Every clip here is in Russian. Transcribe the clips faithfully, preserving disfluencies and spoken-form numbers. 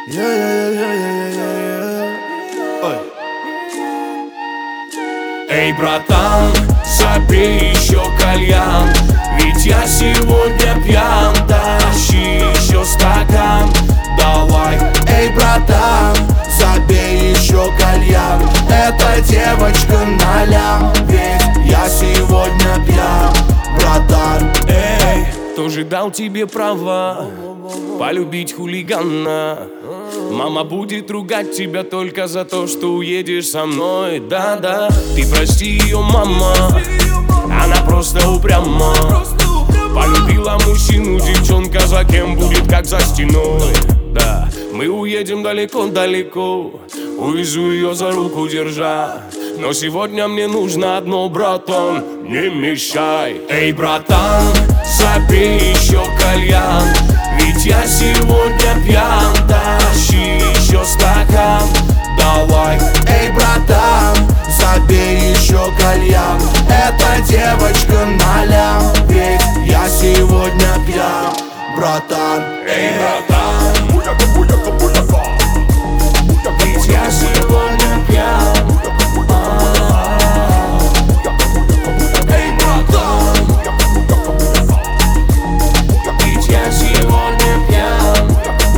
Эй, братан, забей еще кальян, ведь я сегодня пьян. Тащи еще стакан, давай. Эй, братан, забей еще кальян, эта девочка налям, ведь я сегодня пьян, братан. Эй, тоже дал тебе права полюбить хулигана. Мама будет ругать тебя только за то, что уедешь со мной. Да-да, ты прости ее, мама, она просто упряма. Полюбила мужчину, девчонка за кем будет, как за стеной. Да, мы уедем далеко-далеко, увезу ее за руку держа. Но сегодня мне нужно одно, братан, не мешай. Эй, братан, забей еще кальян, ведь я сегодня пьян. Тащи еще стакан, давай. Эй, братан, забей еще кальян, эта девочка налям, ведь я сегодня пьян, братан. Эй, братан, ведь я сегодня пьян. Эй, братан, ведь я сегодня пьян.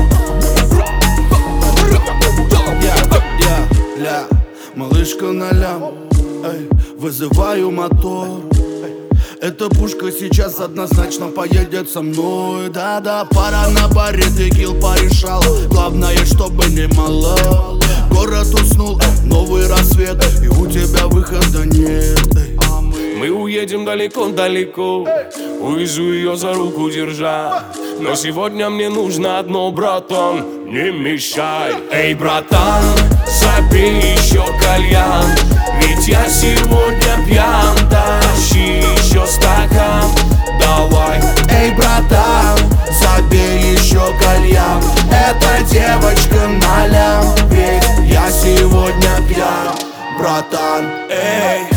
Ля, малышка налям, эй, вызываю мотор. Эта пушка сейчас однозначно поедет со мной. Да-да, пара на баре текил порешала, главное, чтобы не мало. Город уснул, новый рассвет, и у тебя выхода нет. Мы уедем далеко-далеко, увезу ее за руку держа. Но сегодня мне нужно одно, братан, не мешай. Эй, братан, забей еще кальян, ведь я сегодня пьян. Тащи еще стакан, давай. Эй, братан, забей еще кальян, эта девочка налям, ведь я сегодня пьян, братан. Эй,